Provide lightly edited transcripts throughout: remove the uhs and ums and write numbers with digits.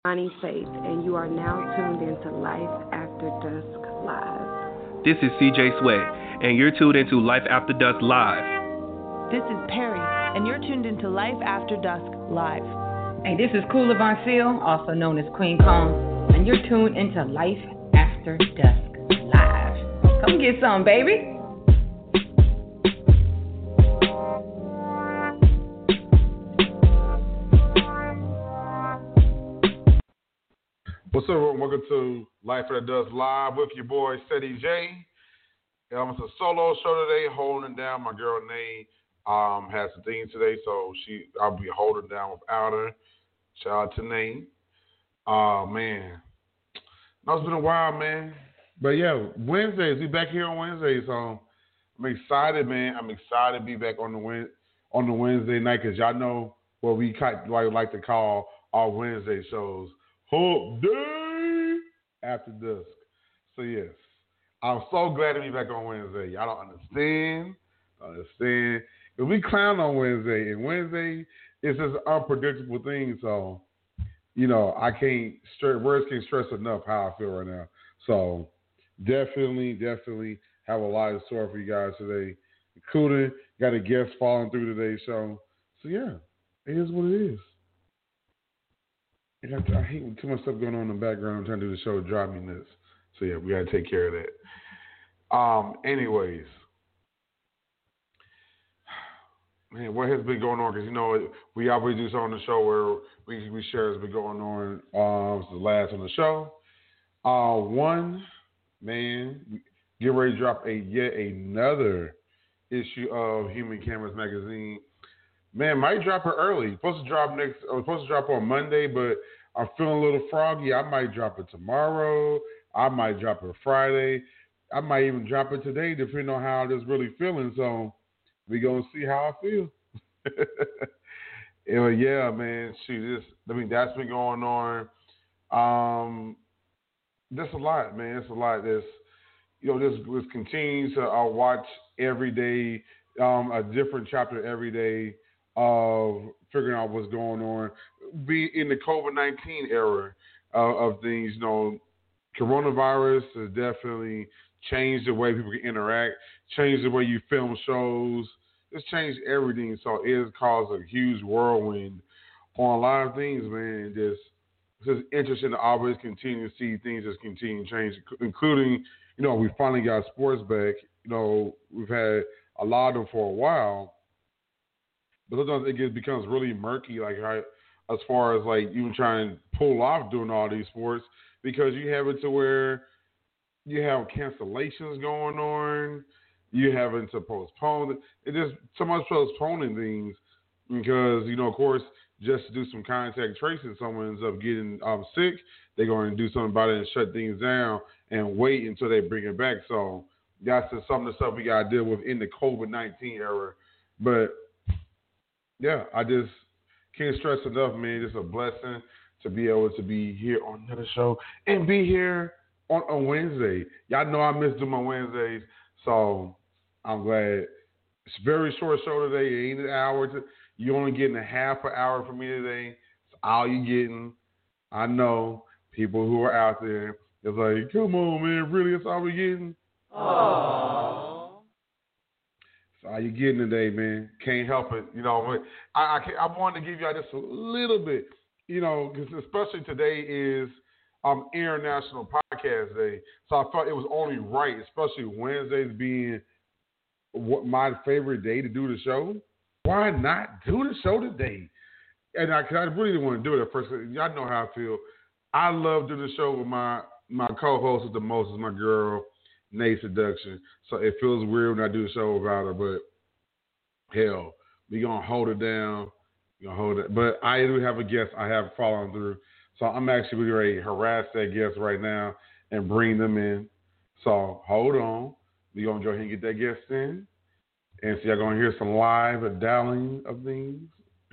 Bonnie Faith, and you are now tuned into Life After Dusk Live. This is CJ Sweat, and you're tuned into Life After Dusk Live. This is Perry, and you're tuned into Life After Dusk Live. Hey, this is Kula Von Seal, also known as Queen Kong, and you're tuned into Life After Dusk Live. Come get some, baby. What's up, everyone? Welcome to Life After Dusk Live with your boy, Seti J. It's a solo show today, holding down. My girl, Nay, has some things today, so I'll be holding down without her. Shout out to Nay. Man. No, it's been a while, man. But, yeah, Wednesdays. We back here on Wednesdays, so I'm excited, man. I'm excited to be back on the Wednesday night because y'all know what we like to call our Wednesday shows. Hump Day After Dusk. So, yes, I'm so glad to be back on Wednesday. Y'all don't understand. Because we clown on Wednesday, and Wednesday is just an unpredictable thing. So, I can't words can't stress enough how I feel right now. So, definitely have a lot in store for you guys today. Including, got a guest falling through today's show. So, yeah, it is what it is. I hate when too much stuff going on in the background. I'm trying to do the show, drive me nuts. So yeah, we gotta take care of that. Anyways, man, what has been going on? Because we always do something on the show where we share what's been going on. It's the last on the show. One, man, get ready to drop yet another issue of Human Cameras magazine. Man, might drop it early. Supposed to drop on Monday, but I'm feeling a little froggy. I might drop it tomorrow. I might drop it Friday. I might even drop it today, depending on how I'm just really feeling. So we gonna see how I feel. Yeah, man. That's been going on. That's a lot, man. It's a lot. This continues to watch every day, a different chapter every day of figuring out what's going on. Be in the COVID-19 era of things, coronavirus has definitely changed the way people can interact, changed the way you film shows. It's changed everything. So it has caused a huge whirlwind on a lot of things, man. Just interesting to always continue to see things just continue to change, including, we finally got sports back. We've had a lot of them for a while. But sometimes it becomes really murky, as far as even trying to pull off doing all these sports, because you have it to where you have cancellations going on, you having to postpone. It just so much postponing things because of course, just to do some contact tracing, someone ends up getting sick. They're going to do something about it and shut things down and wait until they bring it back. So that's just some of the stuff we got to deal with in the COVID-19 era, but. Yeah, I just can't stress enough, man. It's a blessing to be able to be here on another show and be here on a Wednesday. Y'all know I miss doing my Wednesdays, so I'm glad. It's a very short show today. It ain't an hour. You're only getting a half an hour from me today. It's all you're getting. I know people who are out there, it's like, come on, man, really? That's all we're getting? Aww. That's all you're getting today, man. Can't help it. I wanted to give y'all just a little bit, because especially today is International Podcast Day. So I thought it was only right, especially Wednesdays being my favorite day to do the show. Why not do the show today? And I really didn't want to do it at first. Y'all know how I feel. I love doing the show with my co-host with the most is my girl, Nay Seduction. So it feels weird when I do the show without her, but hell, we gonna hold it down. We gonna hold it. But I do have a guest I have following through. So I'm actually really ready to harass that guest right now and bring them in. So hold on. We gonna go ahead and get that guest in. And so y'all gonna hear some live dialing of things.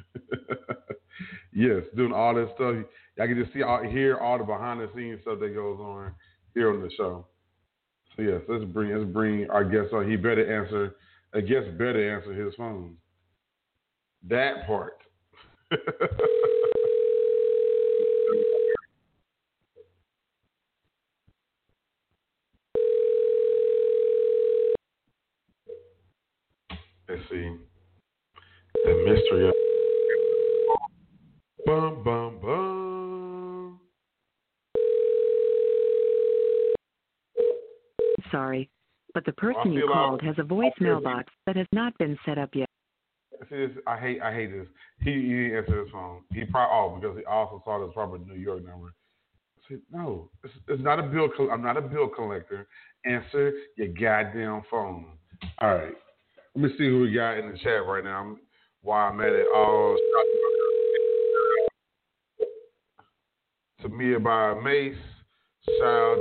Yes, doing all that stuff. Y'all can just hear all the behind the scenes stuff that goes on here on the show. So yes, let's bring our guest on. A guest better answer his phone. That part. see. The mystery of bum bum bum. Sorry, but the person you called has a voicemail box that has not been set up yet. See this? I hate this. He didn't answer his phone. He probably because he also saw this probably New York number. I said, no, it's not a bill. I'm not a bill collector. Answer your goddamn phone. All right. Let me see who we got in the chat right now. While I'm at it, Tamia by Mace. Shout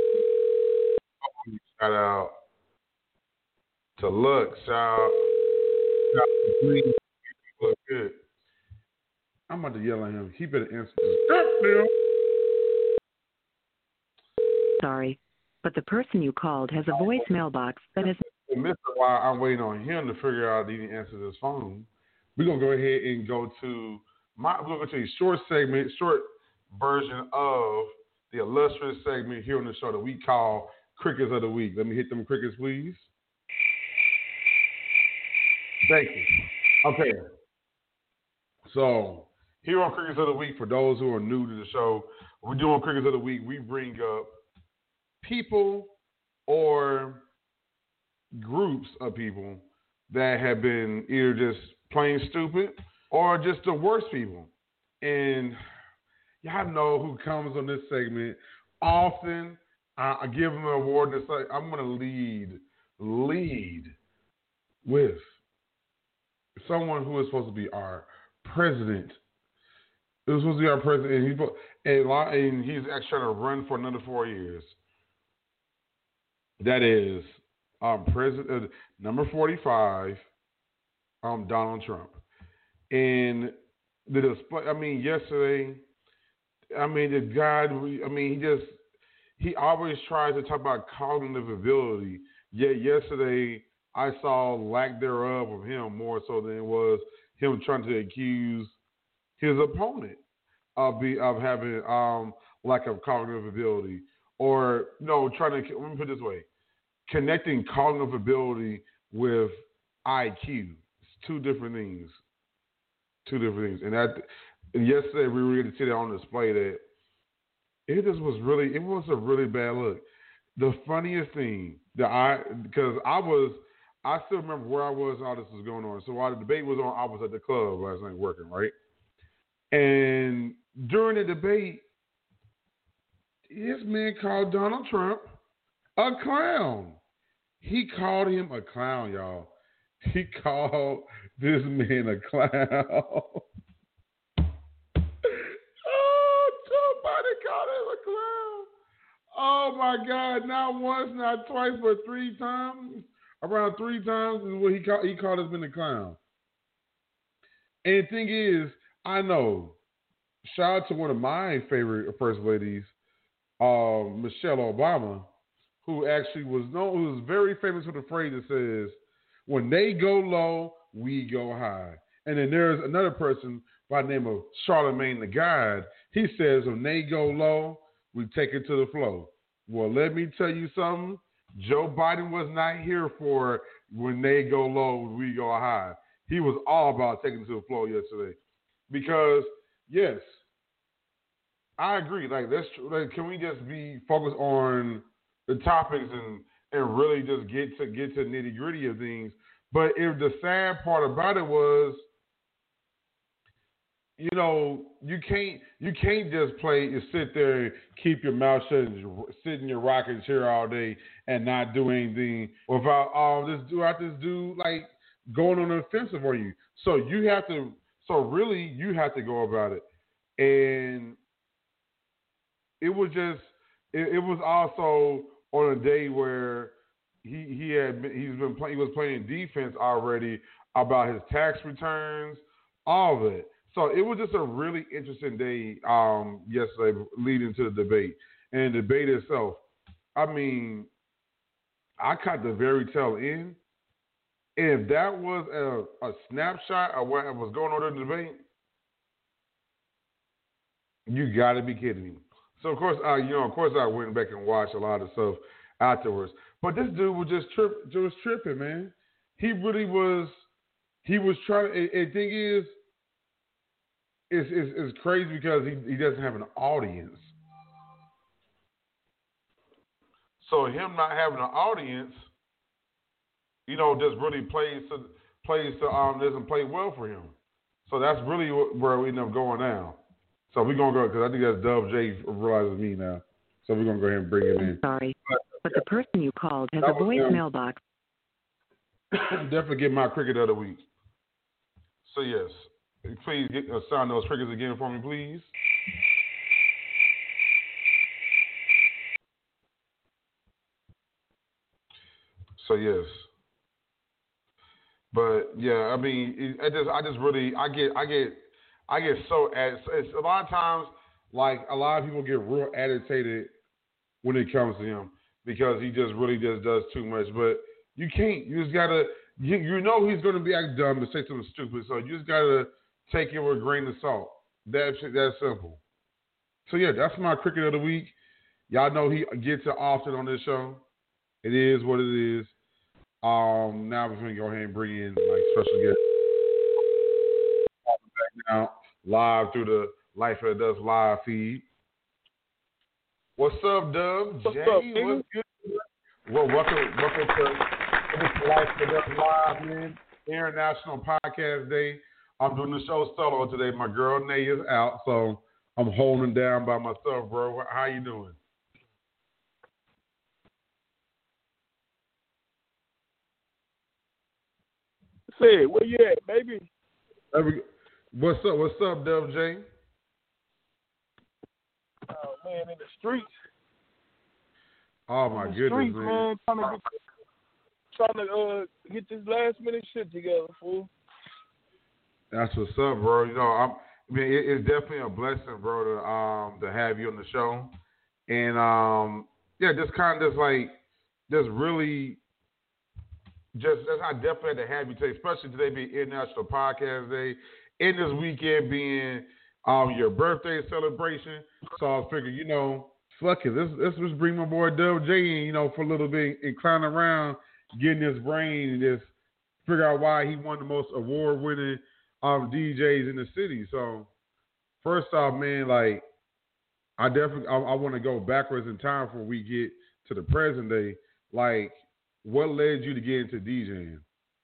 out to Lux. Shout out to Green. Look good. I'm about to yell at him. He better answer this. Goddamn. Sorry, but the person you called has a voicemail box that has. And this is why I'm waiting on him to figure out he didn't answer this phone. We're gonna go ahead and go to we're gonna go to a short version of the illustrious segment here on the show that we call Crickets of the Week. Let me hit them crickets, please. Thank you. Okay. So here on Crickets of the Week, for those who are new to the show, we're doing Crickets of the Week. We bring up people or groups of people that have been either just plain stupid or just the worst people. And y'all know who comes on this segment. Often I give them an award and say, I'm going to lead with someone who is supposed to be our president. It was supposed to be our president, and he's actually trying to run for another 4 years. That is President number 45, Donald Trump. And the display, yesterday, the guy, he always tries to talk about cognitive ability. Yet yesterday, I saw lack thereof of him more so than it was him trying to accuse his opponent of having lack of cognitive ability. Or, let me put it this way. Connecting cognitive ability with IQ. It's two different things. And yesterday we were able to see that on display that it was a really bad look. The funniest thing I still remember where I was, all this was going on. So while the debate was on, I was at the club last night working, right? And during the debate, this man called Donald Trump a clown. He called him a clown, y'all. He called this man a clown. Oh, somebody called him a clown. Oh, my God. Not once, not twice, but 3 times. Around 3 times is what he called this man a clown. And the thing is, I know, shout out to one of my favorite first ladies, Michelle Obama, who actually who was very famous with a phrase that says, when they go low, we go high. And then there's another person by the name of Charlemagne the God. He says, when they go low, we take it to the flow. Well, let me tell you something. Joe Biden was not here for when they go low, we go high. He was all about taking it to the flow yesterday. Because, yes, I agree. Like, can we just be focused on the topics and really just get to nitty gritty of things? But if the sad part about it was, you can't just sit there and keep your mouth shut and sit in your rocking chair all day and not do anything without this dude like going on the offensive on you. So you have to go about it. And it was also on a day where he was playing defense already about his tax returns, all of it. So it was just a really interesting day yesterday leading to the debate. And the debate itself, I caught the very tail end. And if that was a snapshot of what was going on in the debate, you got to be kidding me. So of course I went back and watched a lot of stuff afterwards. But this dude was just tripping, man. He really was he was trying. The thing is, it's crazy because he doesn't have an audience. So him not having an audience, just really doesn't play well for him. So that's really where we end up going now. So we're gonna go because I think that's Dub J realizes me now. So we're gonna go ahead and bring him in. Sorry, but the person you called has a voicemail box. Definitely get my cricket of the week. So yes, please sound those crickets again for me, please. So yes, but yeah, I mean, I get so it's a lot of times like a lot of people get real agitated when it comes to him because he just really just does too much. But you can't. You just gotta. You know he's gonna be act dumb to say something stupid. So you just gotta take it with a grain of salt. That's simple. So yeah, that's my cricket of the week. Y'all know he gets it often on this show. It is what it is. Now we're gonna go ahead and bring in like special guest back now live through the Life After Dusk live feed. What's up, Dub? What's Jay, up, what's good? Well, welcome to Life After Dusk live, man. International Podcast Day. I'm doing the show solo today. My girl Nay is out, so I'm holding down by myself, bro. How you doing? Say, where you at, baby? What's up, Dub J? Oh man, in the streets. Oh my goodness, man. Trying to get this last minute shit together, fool. That's what's up, bro. It's definitely a blessing, bro, to have you on the show, and I definitely had to have you today, especially today being International Podcast Day, and this weekend being your birthday celebration. So I was figuring, fuck it, let's just bring my boy Dub J in, for a little bit and clown around, getting his brain and just figure out why he won the most award-winning DJs in the city. So first off, man, like I want to go backwards in time before we get to the present day. Like, what led you to get into DJing?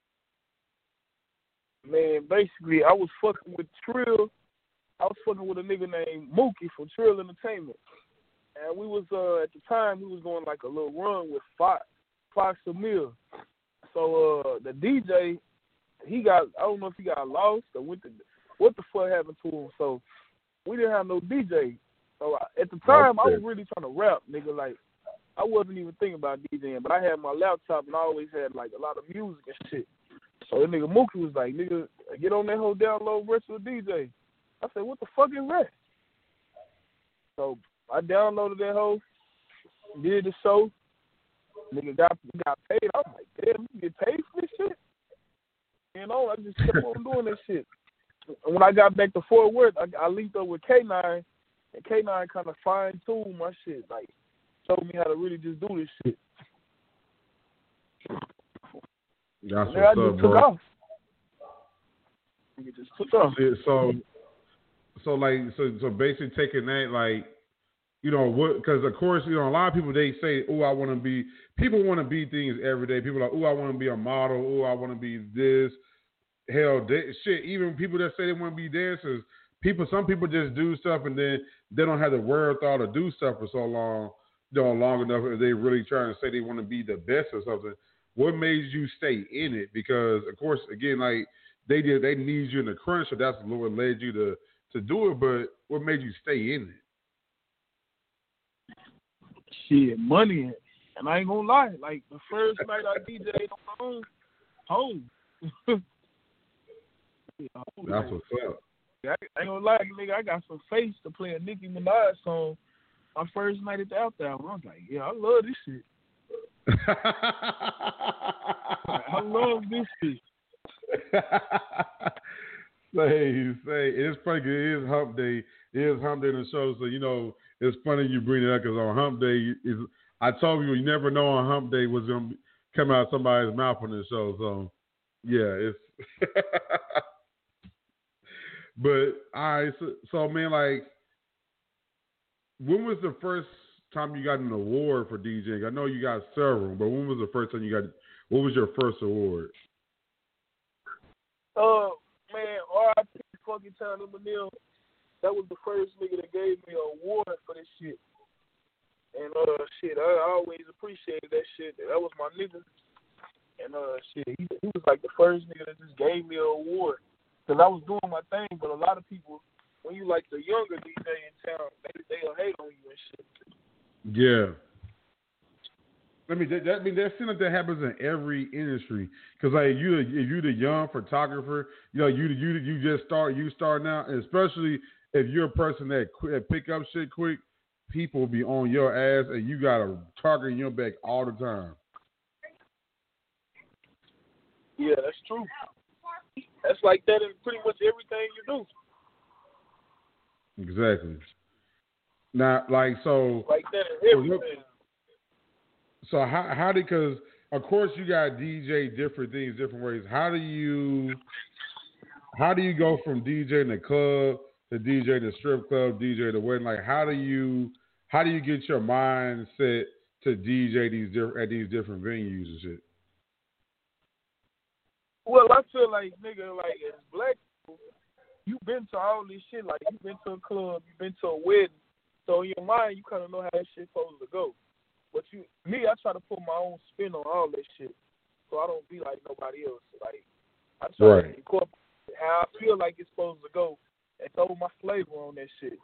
Man, basically, I was fucking with Trill. I was fucking with a nigga named Mookie from Trill Entertainment. And we was, at the time, we was going like a little run with Fox Emil. So, the DJ, I don't know if he got lost or what the fuck happened to him. So, we didn't have no DJ. So, at the time, I was really trying to rap, nigga, like, I wasn't even thinking about DJing, but I had my laptop and I always had like a lot of music and shit. So the nigga Mookie was like, nigga, get on that whole download rest of the DJ. I said, what the fuck is that? So I downloaded that whole, did the show. Nigga got paid. I was like, damn, you get paid for this shit? I just kept on doing this shit. And when I got back to Fort Worth, I linked up with K9, and K9 kind of fine-tuned my shit, like, told me how to really just do this shit. That's what's I up, just bro. took off. It just took off. So basically taking that, like, because of course, a lot of people, they say, people want to be things every day. People are like, I want to be a model. I want to be this. Hell, shit, even people that say they want to be dancers, some people just do stuff and then they don't have the wherewithal to do stuff for so long. Long enough if they really trying to say they want to be the best or something. What made you stay in it? Because of course, again, like they need you in the crunch, so that's what led you to do it. But what made you stay in it? Shit, money. And I ain't gonna lie, like the first night I DJ'd on my own, home. That's what's up. I ain't gonna lie, nigga, I got some face to play a Nicki Minaj song. My first night at the After Hour, I was like, yeah, I love this shit. I love this shit. Say, it's funny because it is hump day. It is hump day in the show, so, it's funny you bring it up because on hump day, I told you never know on hump day what's going to come out of somebody's mouth on this show, so Yeah, it's. But all right, so man, like, when was the first time you got an award for DJing? I know you got several, but when was the first time you got? What was your first award? Man, R.I.P. fucking Tyler Manil. That was the first nigga that gave me an award for this shit. And shit, I always appreciated that shit. That was my nigga. And shit, he was like the first nigga that just gave me an award. Cause I was doing my thing, but a lot of people, when you like the younger DJ in town, they'll hate on you and shit. Yeah. I mean, that seems like that happens in every industry. Cause like if you the young photographer, you know, you just start now, and especially if you're a person that pick up shit quick, people will be on your ass, and you got a target in your back all the time. Yeah, that's true. That's like that in pretty much everything you do. Exactly. Now, like, so. Like that in everything. So how did, because of course you got DJ different things, different ways. How do you go from DJing the club to DJing the strip club, DJ the wedding? Like, how do you get your mind set to DJ at these different venues and shit? Well, I feel like, nigga, like, as black people, you've been to all this shit. Like, you've been to a club, you've been to a wedding. So in your mind, you kind of know how that shit supposed to go. But I try to put my own spin on all that shit. So I don't be like nobody else. Like, I try to incorporate how I feel like it's supposed to go and throw my flavor on that shit.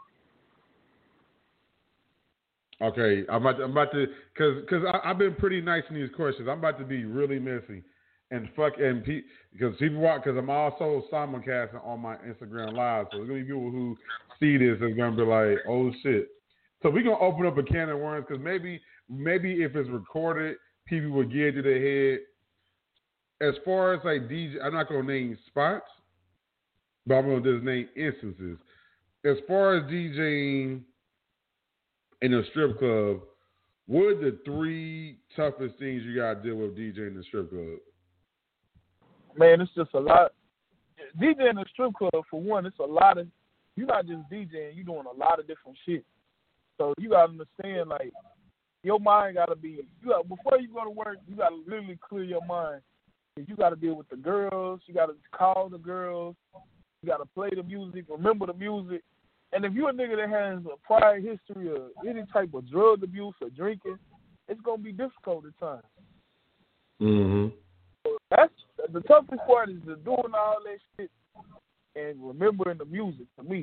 Okay, I'm about to, because I've been pretty nice in these questions. I'm about to be really messy. Because people watch, because I'm also simulcasting on my Instagram Live, so there's gonna be people who see this and gonna be like, "Oh shit!" So we're gonna open up a can of worms, because maybe if it's recorded, people will get to their head. As far as like DJ, I'm not gonna name spots, but I'm gonna just name instances. As far as DJing in a strip club, what are the 3 toughest things you gotta deal with DJing in the strip club? Man, it's just a lot. DJing in a strip club, for one, it's a lot of, you're not just DJing, you're doing a lot of different shit. So you got to understand, like, your mind got to be, before you go to work, you got to literally clear your mind. You got to deal with the girls, you got to call the girls, you got to play the music, remember the music. And if you're a nigga that has a prior history of any type of drug abuse or drinking, it's going to be difficult at times. Mm-hmm. That's the toughest part, is the doing all that shit and remembering the music for me.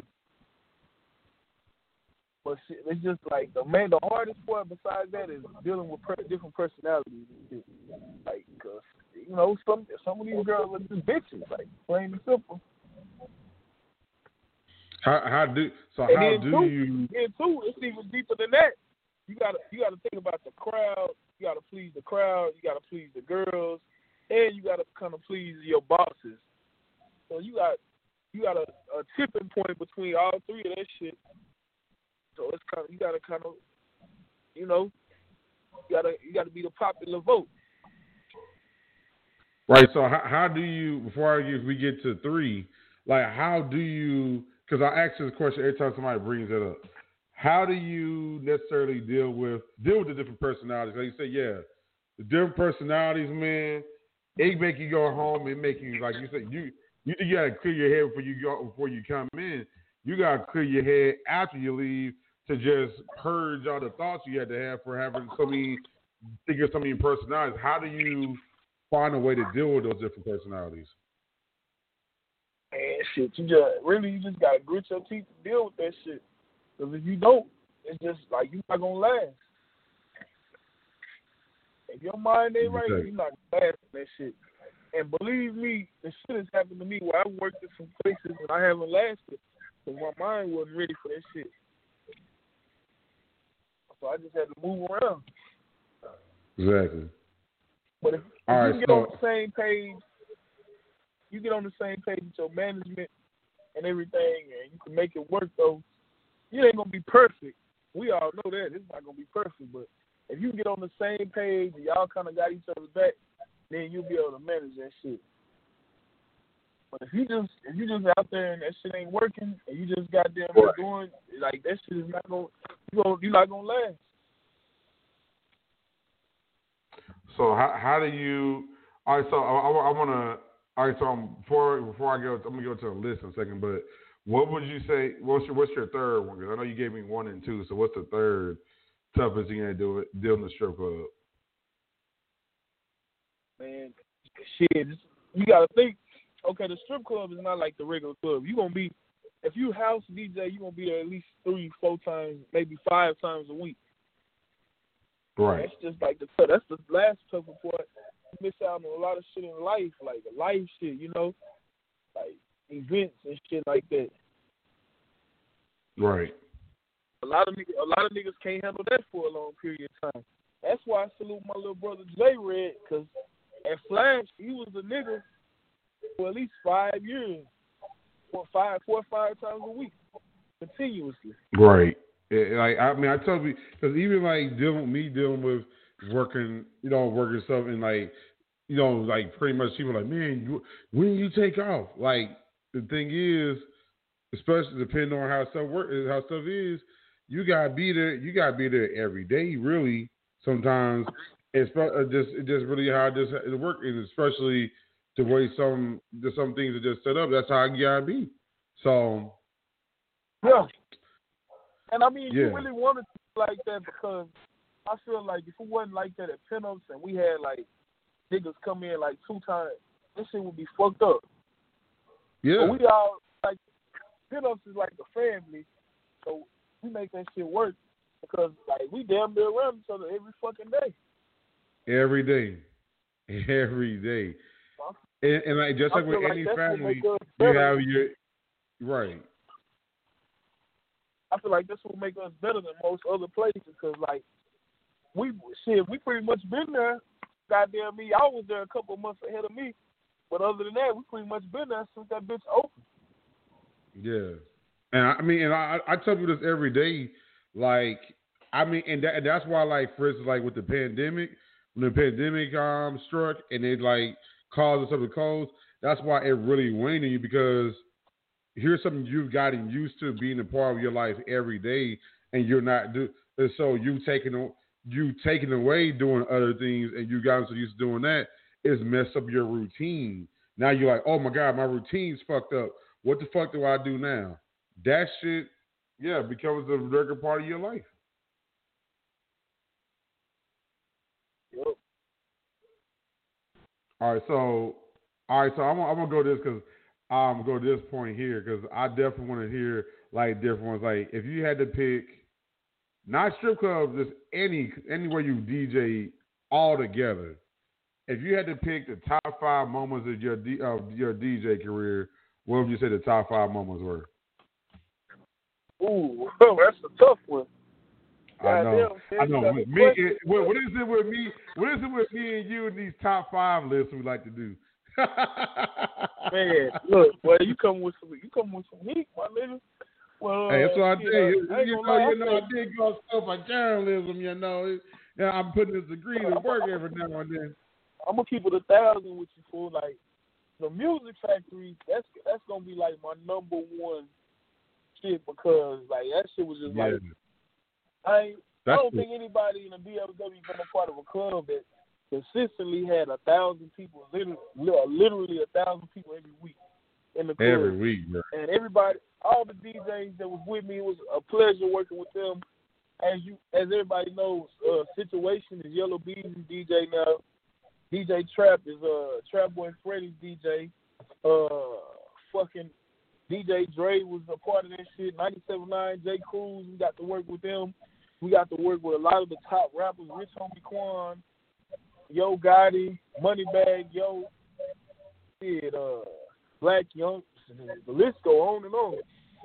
But shit, it's just like the hardest part besides that is dealing with different personalities and shit. Like, cause you know, some of these girls are just bitches, like, plain and simple. How do you? And two, it's even deeper than that. You gotta think about the crowd. You gotta please the crowd. You gotta please the girls. And you gotta kind of please your bosses. So you got a tipping point between all 3 of that shit. So it's kind of, you gotta kind of, you know, you gotta be the popular vote. Right. So how do you? Before we get to 3, like, how do you? Because I ask this question every time somebody brings it up. How do you necessarily deal with the different personalities? Like you say, yeah, the different personalities, man. It make you go home and make you, like you said, you gotta clear your head before you come in. You gotta clear your head after you leave to just purge all the thoughts you had to have for having so many personalities. How do you find a way to deal with those different personalities? Man, shit, you just gotta grit your teeth to deal with that shit. Because if you don't, it's just like you're not gonna last. If your mind ain't right, you're not gonna last in that shit. And believe me, the shit has happened to me where I've worked in some places and I haven't lasted because my mind wasn't ready for that shit. So I just had to move around. Exactly. But if you get on the same page, you get on the same page with your management and everything, and you can make it work, though. You ain't gonna be perfect. We all know that it's not gonna be perfect, but if you get on the same page and y'all kind of got each other's back, then you'll be able to manage that shit. But if you just out there and that shit ain't working, and you just goddamn doing like that shit is not gonna you're not gonna last. So how do you? All right, so I want to. All right, so before I go, I'm gonna go to the list in a second. But what would you say? What's your third one? Because I know you gave me 1 and 2. So what's the third toughest thing you gonna do in the strip club? Man, shit, you gotta think. Okay, the strip club is not like the regular club. You gonna be, if you house DJ, you gonna be there at least 3-4 times, maybe 5 times a week. Right. That's just like that's the last tougher part. You miss out on a lot of shit in life, like life shit, you know, like events and shit like that. Right. A lot of niggas can't handle that for a long period of time. That's why I salute my little brother J Red, because at Flash he was a nigga for at least 5 years, 4 or 5 times a week, continuously. Right. Like I tell you, because even like dealing with working stuff and like, like pretty much people are like, man, when you take off? Like the thing is, especially depending on how stuff is, you gotta be there. You gotta be there every day, really. Sometimes it's just really how it works, and especially the way some things are just set up. That's how you gotta be. So yeah. And I mean, you really wanted to be like that, because I feel like if it wasn't like that at Pinups and we had like niggas come in like 2 times, this shit would be fucked up. Yeah. But we all like Pinups is like a family, so we make that shit work, because like we damn near around each other every fucking day. Every day. And like just like with any family, you have your right. I feel like this will make us better than most other places, because like we pretty much been there. Goddamn me, I was there a couple of months ahead of me, but other than that, we pretty much been there since that bitch opened. Yeah, and I tell people this every day. Like, and that's why, like, for instance, like with the pandemic, when the pandemic struck and it like caused us to close, that's why it really waned on you, because here's something you've gotten used to being a part of your life every day, and you're not and so you taking away doing other things, and you gotten so used to doing that, is mess up your routine. Now you're like, oh my God, my routine's fucked up. What the fuck do I do now? That shit, becomes a regular part of your life. Yep. All right, so I'm gonna go this because I'm gonna go to this point here, because I definitely want to hear like different ones. Like if you had to pick, not strip clubs, just anywhere you DJ altogether. If you had to pick the top 5 moments of your DJ career, what would you say the top 5 moments were? Ooh, that's a tough one. I know. What is it with me? What is it with me and you in these top 5 lists we like to do? Man, look, boy, you come with some heat, my nigga. Well, hey, that's what I did. I did go stuff like journalism. I'm putting this degree to work every now and then. I'm gonna keep it 1,000 with you, fool. Like the Music Factory, that's gonna be like my number one shit, because like that shit was just like I don't think anybody in the DFW been a part of a club that consistently had 1,000 people, literally 1,000 people every week in the club. Every week, bro. And everybody, all the DJs that was with me, it was a pleasure working with them. As everybody knows, Situation is Yellow Bee's DJ now. DJ Trap is Trap Boy Freddy's DJ. Fucking DJ Dre was a part of that shit. 97.9, J. Cruz, we got to work with them. We got to work with a lot of the top rappers, Rich Homie Quan, Yo Gotti, Moneybag Yo, Black Young. The list go on and on.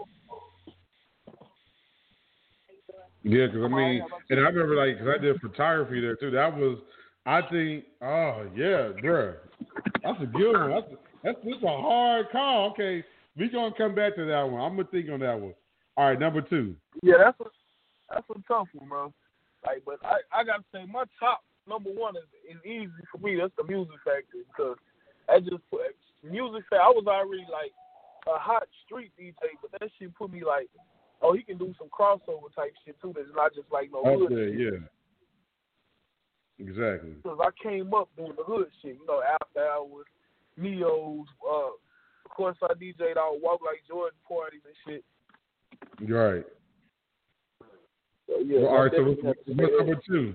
Yeah, because and I remember like, because I did photography there too. That was, I think, oh yeah, bruh, that's a good one. That's a hard call. Okay, we gonna come back to that one. I'm gonna think on that one. All right, number 2. Yeah, that's a tough one, bro. Like, but I gotta say my top number 1 is easy for me. That's the Music Factory, because I just music say I was already like a hot street DJ, but that shit put me like, oh, he can do some crossover type shit too. That's not just like no hood shit. Yeah. Exactly. Because I came up doing the hood shit, after hours, Neos. Of course, I DJ'd all Walk Like Jordan parties and shit. Right. So, yeah. Well, all right. So what's number 2?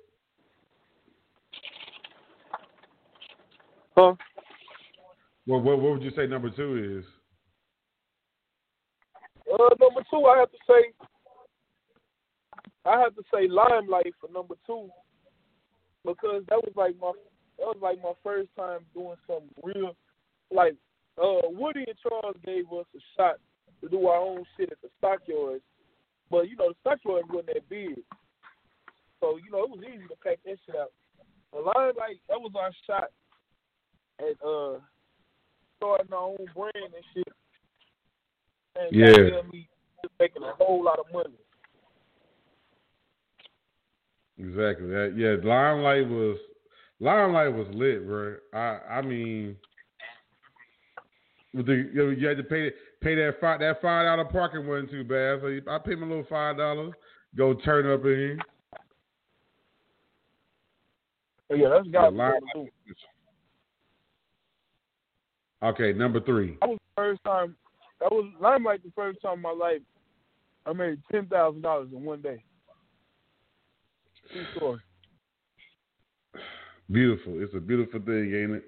Huh? Well, what would you say number 2 is? Number 2, I have to say Limelight for number 2, because that was like my first time doing something real. Like Woody and Charles gave us a shot to do our own shit at the Stockyards, but the Stockyards wasn't that big, so it was easy to pack that shit out. The Limelight, that was our shot at starting our own brand and shit. And me just making a whole lot of money. Exactly. Limelight was lit, bro. I mean, you had to pay that $5 parking wasn't too bad. So I paid my little $5, go turn up in here. Yeah, that's got to be. Okay, number 3. That was Limelight the first time in my life I made $10,000 in one day. True story. Beautiful. It's a beautiful thing, ain't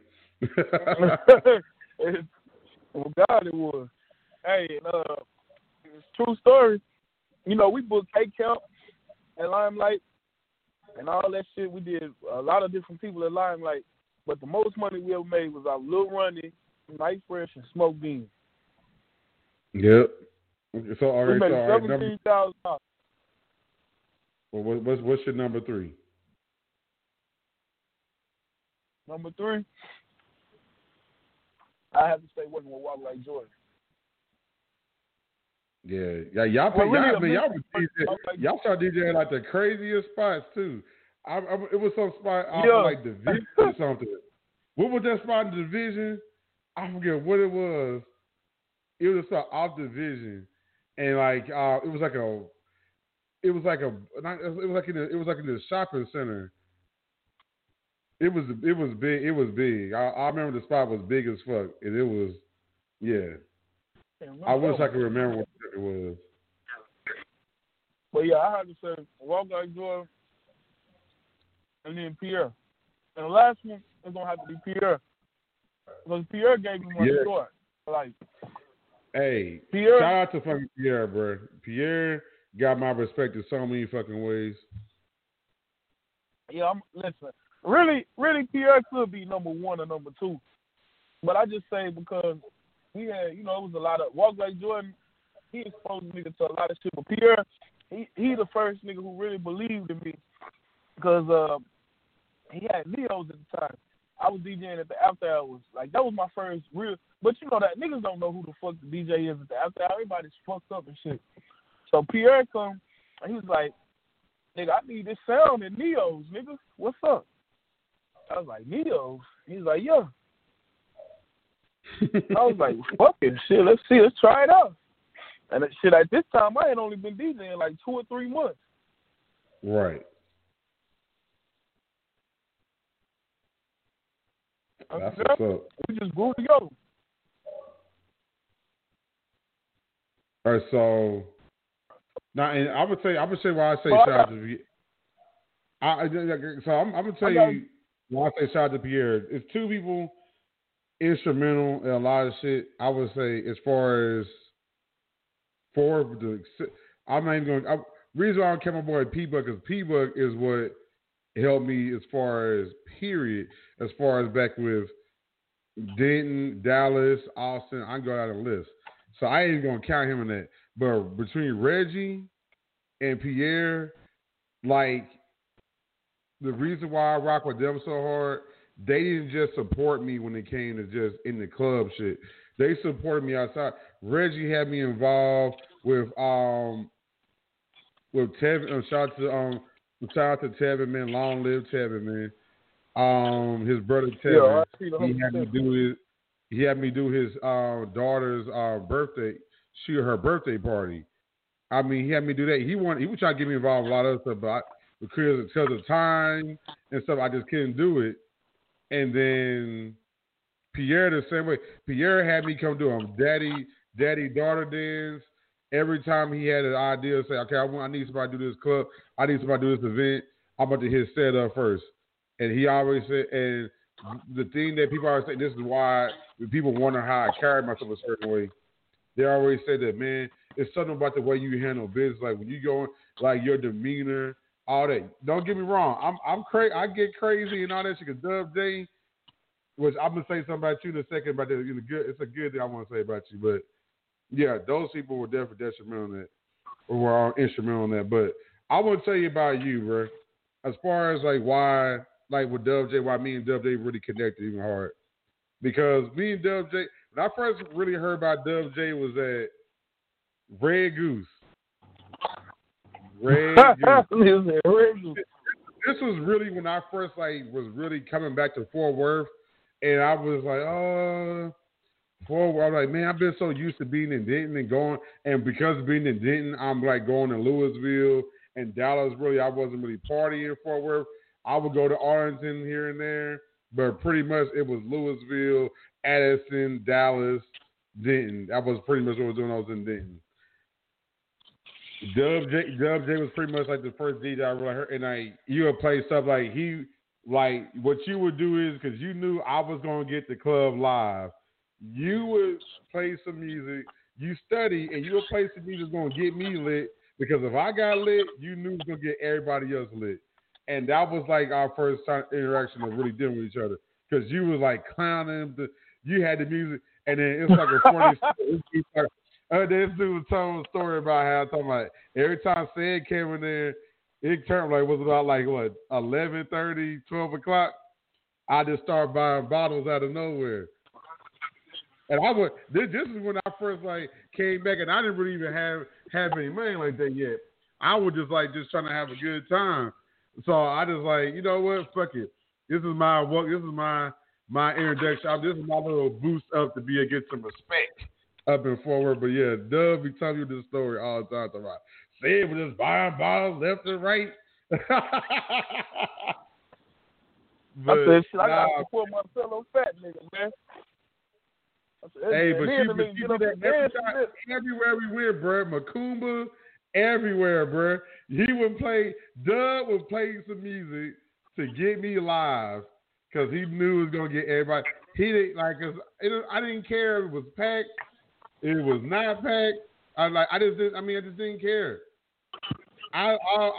it? Well, God, it was. Hey, it's true story. We booked K-Camp at Limelight and all that shit. We did a lot of different people at Limelight, but the most money we ever made was our Lil Ronnie, Night Fresh, and Smoke Bean. Yep. So, all right. We made $17,000. Well, what's your number 3? Number 3, I have to say working with Walk Like Jordan. Yeah, y'all started DJing like the craziest spots too. It was some spot off like Division or something. What was that spot in Division? I forget what it was. It was a spot off Division, and like it was like in the shopping center. It was big. It was big. I remember the spot was big as fuck, and it was I wish I could remember what it was. But yeah, I have to say Walk Like Jordan, and then Pierre. And the last one is gonna have to be Pierre, because Pierre gave me my start. Like, hey, Pierre, shout out to fucking Pierre, bro. Pierre got my respect in so many fucking ways. Yeah, listen. Really, Pierre could be number 1 or number 2, but I just say because we had, it was a lot of Walk Like Jordan. He exposed me to a lot of shit, but Pierre, he the first nigga who really believed in me, because he had Neos at the time. I was DJing at the after hours. Like, that was my first real, but that niggas don't know who the fuck the DJ is at the after hours. Everybody's fucked up and shit. So Pierre come, and he was like, nigga, I need this sound in Neos, nigga. What's up? I was like, Neos? He's like, yeah. I was like, fuck it, shit, let's try it out. And shit, at this time, I had only been DJing like 2 or 3 months. Right. That's what's up. We just grew together. All right, so now, and I would say why I say shout out to Pierre. So I'm gonna tell you why I say shout out to Pierre. It's 2 people instrumental in a lot of shit. I would say as far as I'm not even going. Reason why I kept my boy P-Buck is P-Buck is what helped me as far as back with Denton, Dallas, Austin. I can go down the list. So I ain't even gonna count him in that. But between Reggie and Pierre, like, the reason why I rock with them so hard, they didn't just support me when it came to just in the club shit. They supported me outside. Reggie had me involved with Tevin. Shout out to Tevin, man. Long live Tevin, man. His brother Tevin. Yeah, he had me do it. he had me do his daughter's birthday, her birthday party. I mean, he had me do that. He was trying to get me involved in a lot of stuff, but because of time and stuff, I just couldn't do it. And then Pierre the same way. Pierre had me come do a daddy-daughter dance. Every time he had an idea, say, okay, I need somebody to do this club. I need somebody to do this event. I'm about to hit set up first. And he always said, and the thing that people always say, this is why people wonder how I carry myself a certain way. They always say that, man, it's something about the way you handle business. Like when you go, like your demeanor, all that. Don't get me wrong. I'm crazy. I get crazy and all that shit. Cause Dub J, which I'm gonna say something about you in a second. About that, it's a good thing I want to say about you. But yeah, those people were definitely detrimental on that, or were instrumental in that. But I want to tell you about you, bro. As far as like why, like with Dub J, why me and Dub J really connected even hard. Because me and Dub J, when I first really heard about Dub J was at Red Goose. Red Goose. This was really when I first was really coming back to Fort Worth, and I was like, Fort Worth. I'm like, man, I've been so used to being in Denton and going, and because of being in Denton, I'm like going to Louisville and Dallas. Really, I wasn't really partying in Fort Worth. I would go to Arlington here and there, but pretty much it was Louisville, Addison, Dallas, Denton. That was pretty much what I was doing. I was in Denton. Dub J was pretty much like the first DJ I really heard, and you would play stuff like what you would do is, because you knew I was gonna get the club live, you would play some music, you study, and you would play some music that's gonna get me lit, because if I got lit, you knew it was gonna get everybody else lit, and that was like our first time interaction of really dealing with each other, because you was like clowning, you had the music, and then it's like a funny story. This dude was telling a story about how talking about every time Sid came in there, it turned was about 11:30, 12 o'clock. I just started buying bottles out of nowhere, and I would. This is when I first came back, and I didn't really even have any money like that yet. I was just trying to have a good time. So I just you know what, fuck it. This is my work. This is my introduction. This is my little boost up to get some respect up in forward. But yeah, Dub be telling you this story all the time. About Sid was just buying bottles left and right. I said, shit, I gotta support my fellow fat nigga, man. Said, hey, but you do that everywhere we went, bro. Macumba, everywhere, bro. Dub would play some music to get me live, because he knew it was gonna get everybody. He didn't I didn't care if it was packed. It was not packed. I just didn't care. I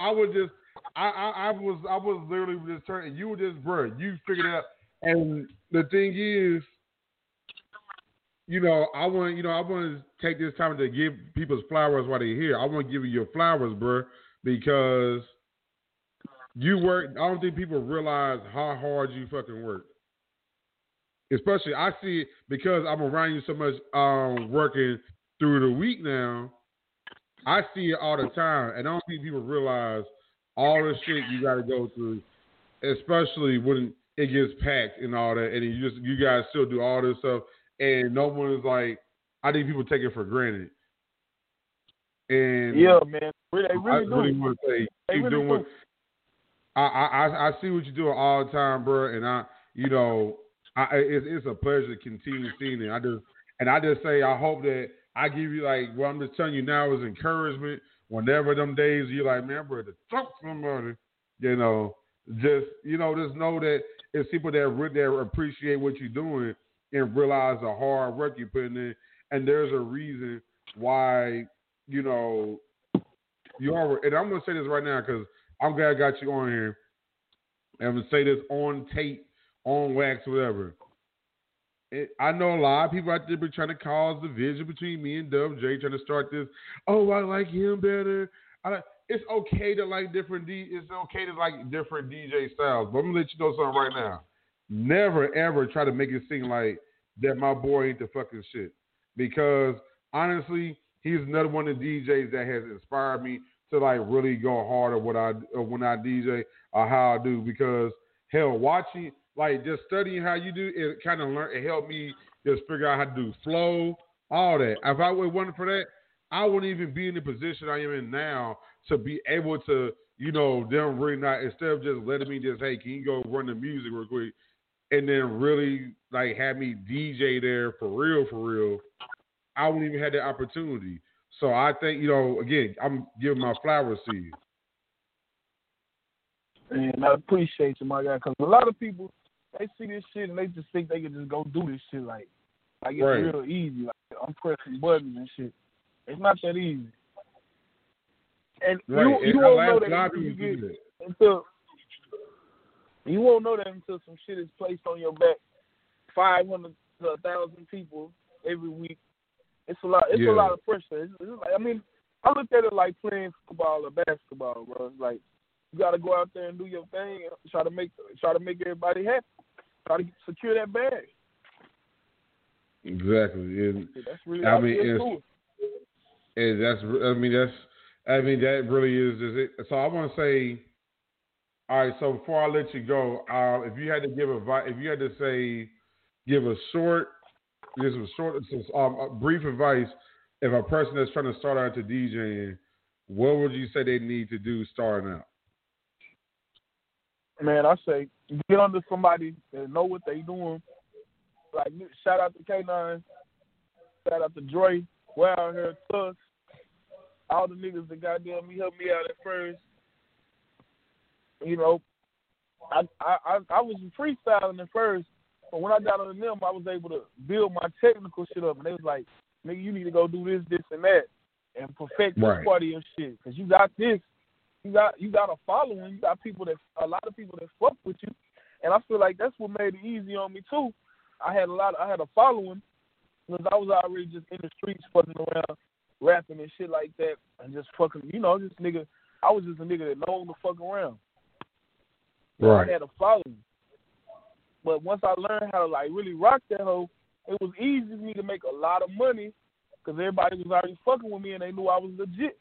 was literally just turning. You were just, bro. You figured it out. And the thing is, I want to take this time to give people's flowers while they're here. I want to give you your flowers, bro, because you work. I don't think people realize how hard you fucking work. Especially, I see it because I'm around you so much, working through the week now. I see it all the time, and I don't think people realize all the shit you got to go through, especially when it gets packed and all that, and you guys still do all this stuff, and no one is I think people take it for granted. And yeah, man, they really do. I really want to say, keep doing what. I see what you're doing all the time, bro, and it's a pleasure to continue seeing it. I just say I hope that I give you what I'm just telling you now is encouragement. Whenever them days you're like, man, bro, to talk to somebody, just know that it's people that appreciate what you're doing and realize the hard work you're putting in, and there's a reason why you are. And I'm gonna say this right now because I'm glad I got you on here. And I'm gonna say this on tape, on wax, whatever. I know a lot of people out there be trying to cause division between me and Dub J, trying to start this. Oh, I like him better. It's okay to like different It's okay to like different DJ styles. But I'm gonna let you know something right now. Never ever try to make it seem like that my boy ain't the fucking shit. Because honestly, he's another one of the DJs that has inspired me to really go hard at when I DJ or how I do. Because hell, watching. Just studying how you do, it kind of helped me just figure out how to do flow, all that. If I wasn't for that, I wouldn't even be in the position I am in now to be able to, them really not, instead of just letting me just, hey, can you go run the music real quick, and then really like have me DJ there for real, I wouldn't even have the opportunity. So I think, again, I'm giving my flowers to you. And I appreciate you, my guy, because a lot of people, they see this shit and they just think they can just go do this shit like it's real easy. Like I'm pressing buttons and shit. It's not that easy. And you won't know that until you won't know that until some shit is placed on your back. 500 to 1,000 people every week. It's a lot. It's a lot of pressure. It's like, I look at it like playing football or basketball, bro. It's like you got to go out there and do your thing and try to make everybody happy. Try to secure that bag. Exactly. And that's really that really is it. So I want to say, all right. So before I let you go, if you had to give brief advice, if a person that's trying to start out to DJing, what would you say they need to do starting out? Man, I say get under somebody that know what they doing. Like, shout out to K9, shout out to Dre, we're out here, Tuss, all the niggas that goddamn helped me out at first. I was freestyling at first, but when I got under them, I was able to build my technical shit up, and they was like, nigga, you need to go do this, this, and that, and perfect this part of your shit, because you got this. You got a following. You got a lot of people that fuck with you, and I feel like that's what made it easy on me too. I had a following because I was already just in the streets fucking around, rapping and shit like that, and just fucking, this nigga. I was just a nigga that known to fuck around. Right. I had a following, but once I learned how to like really rock that hoe, it was easy for me to make a lot of money because everybody was already fucking with me and they knew I was legit.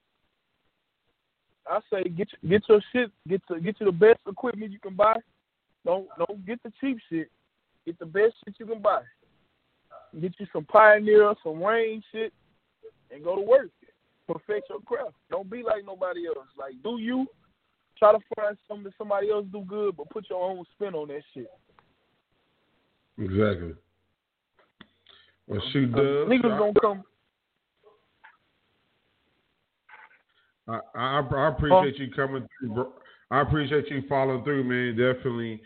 I say get your shit, get you the best equipment you can buy. Don't get the cheap shit. Get the best shit you can buy. Get you some Pioneer, some Rain shit, and go to work. Perfect your craft. Don't be like nobody else. Like, do you. Try to find something that somebody else do good, but put your own spin on that shit. Exactly. Well, shoot, Dubs. Niggas gonna come. I appreciate you coming through, bro. I appreciate you following through, man. Definitely.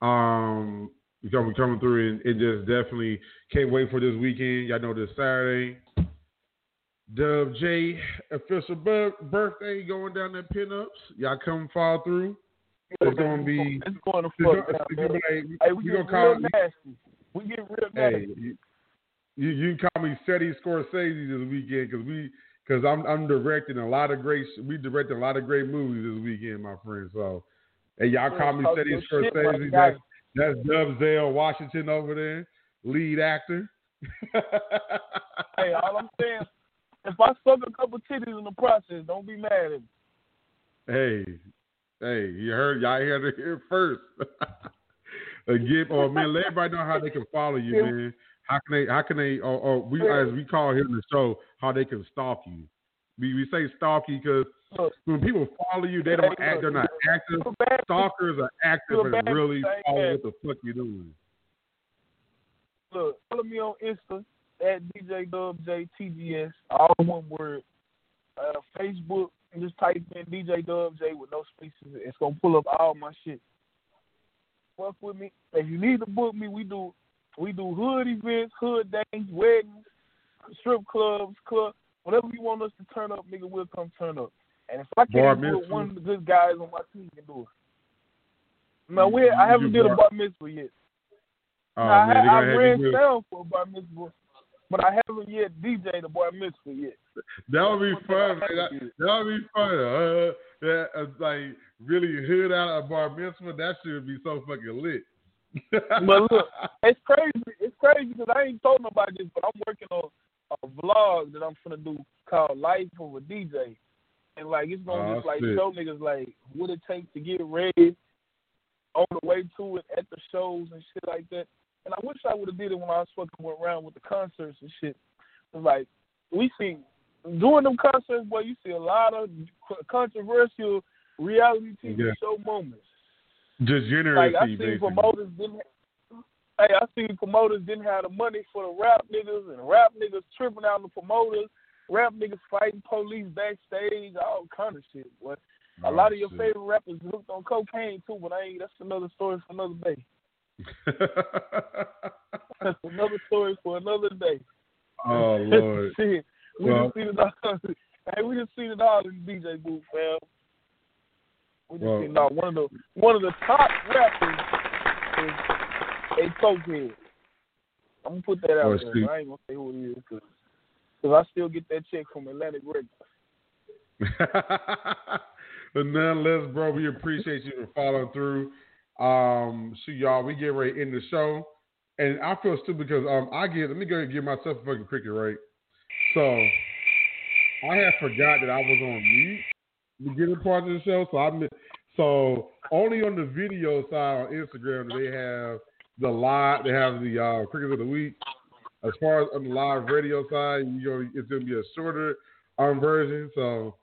You coming through and just definitely can't wait for this weekend. Y'all know this Saturday. Dub J official birthday going down there pinups. Y'all come fall through. It's gonna be. It's going to fuck down, man. Hey, we get real nasty. We get real nasty. Hey, you call me Seti Scorsese this weekend because I'm directing a lot of great. We directed a lot of great movies this weekend, my friend. So, hey, y'all call me Seti Scorsese. That's Dub Zale Washington over there, lead actor. Hey, all I'm saying, if I suck a couple titties in the process, don't be mad at me. Hey, you heard, y'all heard it here first. Again, man, let everybody know how they can follow you, man. How can they, as we call here in the show, how they can stalk you. We say stalk you because when people follow you, they don't act, they're not active. Stalkers are active and really follow what the fuck you're doing. Look, follow me on Insta at DJDubJTGS, all one word. Facebook, and just type in DJ Dub J with no spaces. It's gonna pull up all my shit. Fuck with me. If you need to book me, we do hood events, hood days, weddings, strip clubs, whatever you want us to turn up, nigga, we'll come turn up. And if I can't do it, one of the good guys on my team can do it. No, I haven't did a bar mitzvah yet. I ran down for a bar mitzvah, but I haven't yet DJ'd a bar mitzvah yet. That would be fun, man. That would be fun. Like really hood out a bar mitzvah. That should be so fucking lit. But look, it's crazy. It's crazy because I ain't told nobody this, but I'm working on a vlog that I'm finna do called Life of a DJ, and like it's gonna just like show niggas like what it takes to get ready on the way to it at the shows and shit like that. and I wish I would have did it when I was fucking went around with the concerts and shit. It's like, we see, during them concerts, boy, you see a lot of controversial reality TV show moments. Degeneracy, like, I seen promoters didn't have the money for the rap niggas, and rap niggas tripping out on the promoters, rap niggas fighting police backstage, all kind of shit, boy. A lot of your favorite rappers hooked on cocaine too, but that's another story for another day. That's another story for another day. Oh Lord! Shit. We just seen it all in the DJ booth, fam. We just seen it all. One of the top rappers is a cokehead. I'm gonna put that out there. I ain't gonna say who it is because I still get that check from Atlantic Records. But nonetheless, bro, we appreciate you for following through. Shoot, y'all, we get ready to end the show. And I feel stupid because let me go ahead and give myself a fucking cricket, right? So I had forgot that I was on mute beginning part of the show. So only on the video side on Instagram do they have the cricket of the week. As far as on the live radio side, it's gonna be a shorter version. So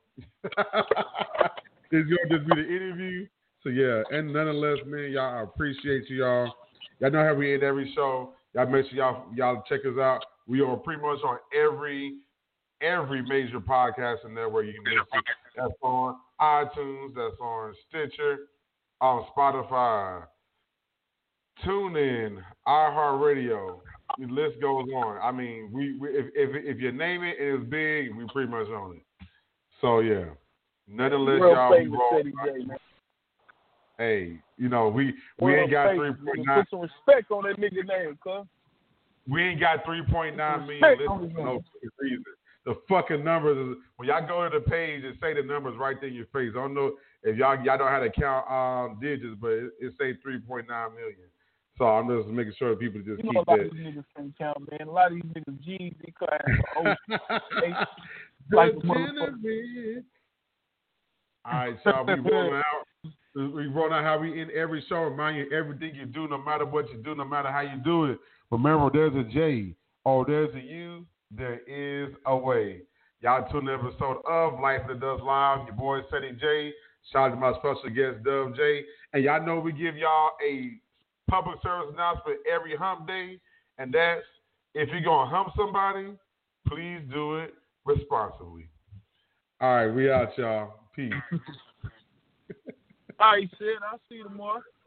it's gonna just be the interview. So yeah, and nonetheless, man, y'all, I appreciate you, y'all. Y'all know how we end every show. Y'all make sure y'all check us out. We are pretty much on every major podcasting network you can listen. That's on iTunes. That's on Stitcher, on Spotify, TuneIn, iHeartRadio. The list goes on. I mean, if you name it and it's big, we pretty much own it. So yeah, nonetheless, y'all. Hey, we ain't got 3.9. Put some respect on that nigga name, cuz. We ain't got 3.9 million listeners for no reason. The fucking numbers is when y'all go to the page and say the numbers right there in your face. I don't know if y'all know how to count digits, but it say 3.9 million. So I'm just making sure that people just keep that. A lot of these niggas can't count, man. A lot of these niggas G's, they class like a motherfucker. All right, y'all, we rolling out. We run out how we end every show. Remind you, everything you do, no matter what you do, no matter how you do it. Remember, there's a J. Oh, there's a U. There is a way. Y'all tune in episode of Life After Dusk Live. Your boy, Ceddy J. Shout out to my special guest, Dub J. And y'all know we give y'all a public service announcement every hump day. And that's, if you're going to hump somebody, please do it responsibly. All right, we out, y'all. Peace. All right, Sid. I'll see you tomorrow.